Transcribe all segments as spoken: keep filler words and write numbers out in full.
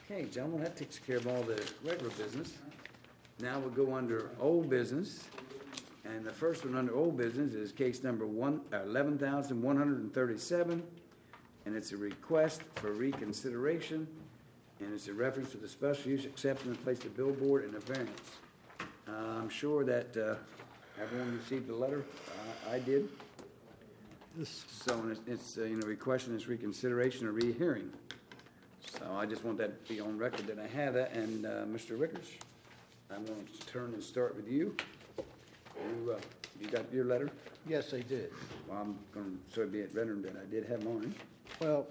Okay, gentlemen, that takes care of all the regular business. Now we'll go under old business. And the first one under old business is case number one, uh, eleven thousand one hundred and thirty-seven. And it's a request for reconsideration. And it's a reference to the special use exception in place of billboard and a variance. Uh, I'm sure that, uh, everyone received the letter. Uh, I did. So it's, it's, uh, you know, requesting this reconsideration or rehearing. So I just want that to be on record that I have that. And, uh, Mister Rickers, I'm going to turn and start with you. You, uh, you got your letter? Yes, I did. Well, I'm going to sort of be at veteran, but I did have mine. Well,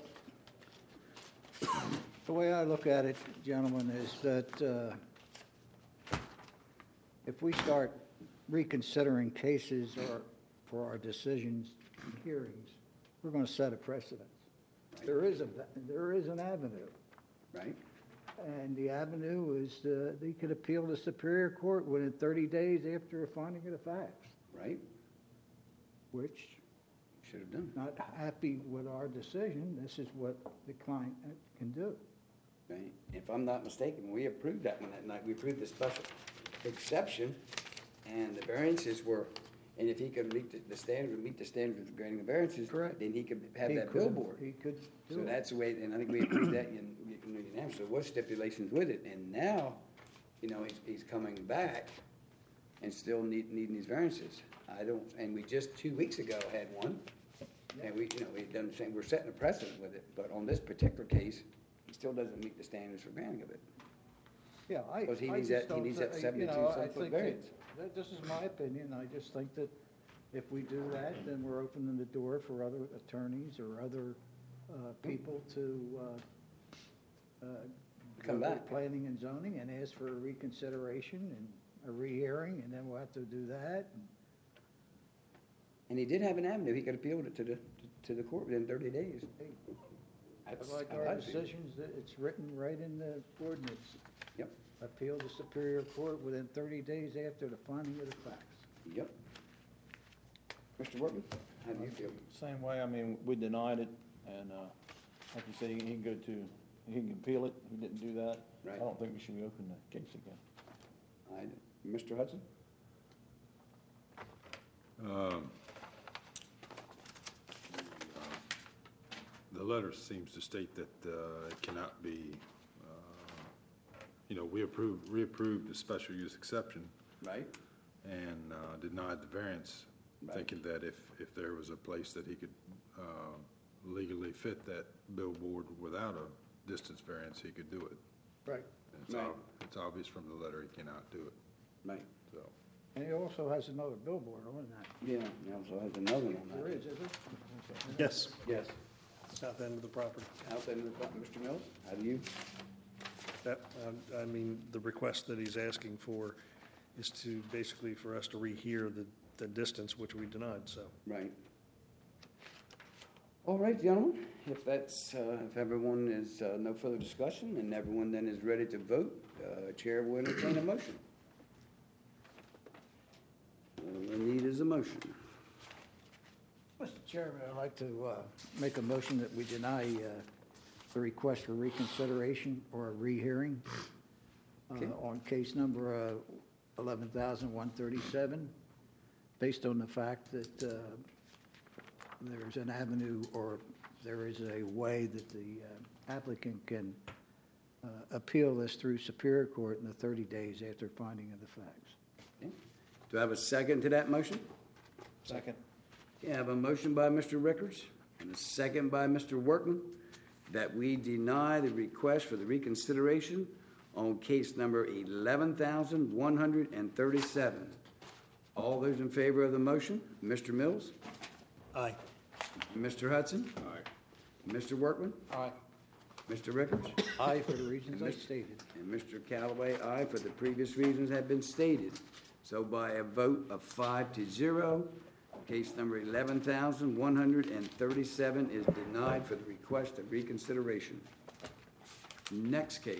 the way I look at it, gentlemen, is that uh, if we start reconsidering cases or for our decisions and hearings, we're going to set a precedent. Right. There is a there is an avenue, Right? and the avenue is uh, they could appeal to Superior Court within thirty days after a finding of the facts, Right? which, Should have done. not happy with our decision, this is what the client can do. Right? If I'm not mistaken, we approved that one that night. We approved the special exception, and the variances were, and if he could meet the, the standard, meet the standards of granting the variances, Correct. then he could have He that could- billboard. He could do So it. that's the way, and I think we approved that in, in unanimous. So there was stipulations with it, and now, you know, he's, he's coming back and still need, needing these variances. I don't, and we just two weeks ago had one, and we, you know, we done the same, we're setting a precedent with it, but on this particular case, he still doesn't meet the standards for granting of it. Yeah, I, Because he I needs just that- he don't needs that thi- you seventy-two know, I some foot think that- variance. that- This is my opinion, I just think that if we do that, then we're opening the door for other attorneys or other uh, people to uh, uh, Come go to back. Planning and zoning and ask for a reconsideration and a rehearing, and then we'll have to do that. And he did have an avenue, he could appeal it to the, to the court within thirty days. Hey, That's Like how our I feel. decisions, that it's written right in the ordinance. Yep, Appeal to Superior Court within thirty days after the finding of the facts. yep. Mister Workman, how do you feel? Same way, I mean, we denied it, and, uh, like you say, he can go to, he can appeal it, he didn't do that. Right. I don't think we should reopen the case again. I, Mister Hudson? Um, The letter seems to state that uh, it cannot be, uh, you know, we approved, reapproved the special use exception Right. and uh, denied the variance, Right. thinking that if, if there was a place that he could uh, legally fit that billboard without a distance variance, he could do it. Right. And It's Right. ob- it's obvious from the letter he cannot do it, Right. so. And he also has another billboard on that. Yeah, he also has another one on that. There is, is there? Yes, Yes. south end of the property. Out there in the front, Mister Mills, how do you? That, um, I mean, the request that he's asking for is to, basically for us to rehear the, the distance which we denied, so. Right. All right, gentlemen, if that's, uh, if everyone is, uh, no further discussion and everyone then is ready to vote, uh, Chair will entertain a motion. All we need is a motion. Mister Chairman, I'd like to uh, make a motion that we deny uh, the request for reconsideration or a rehearing uh, Okay. on case number uh, eleven thousand one thirty-seven, based on the fact that uh, there's an avenue or there is a way that the uh, applicant can uh, appeal this through Superior Court in the thirty days after finding of the facts. Okay. Do I have a second to that motion? Second. Okay, I have a motion by Mister Rickards and a second by Mister Workman that we deny the request for the reconsideration on case number eleven thousand one hundred thirty-seven. All those in favor of the motion, Mister Mills, Aye. Mister Hudson, Aye. Mister Workman, Aye. Mister Rickards, Aye, for the reasons I Mister stated. and Mister Callaway, aye, for the previous reasons have been stated. So by a vote of five to zero, case number eleven thousand one hundred thirty-seven is denied for the request of reconsideration. Next case.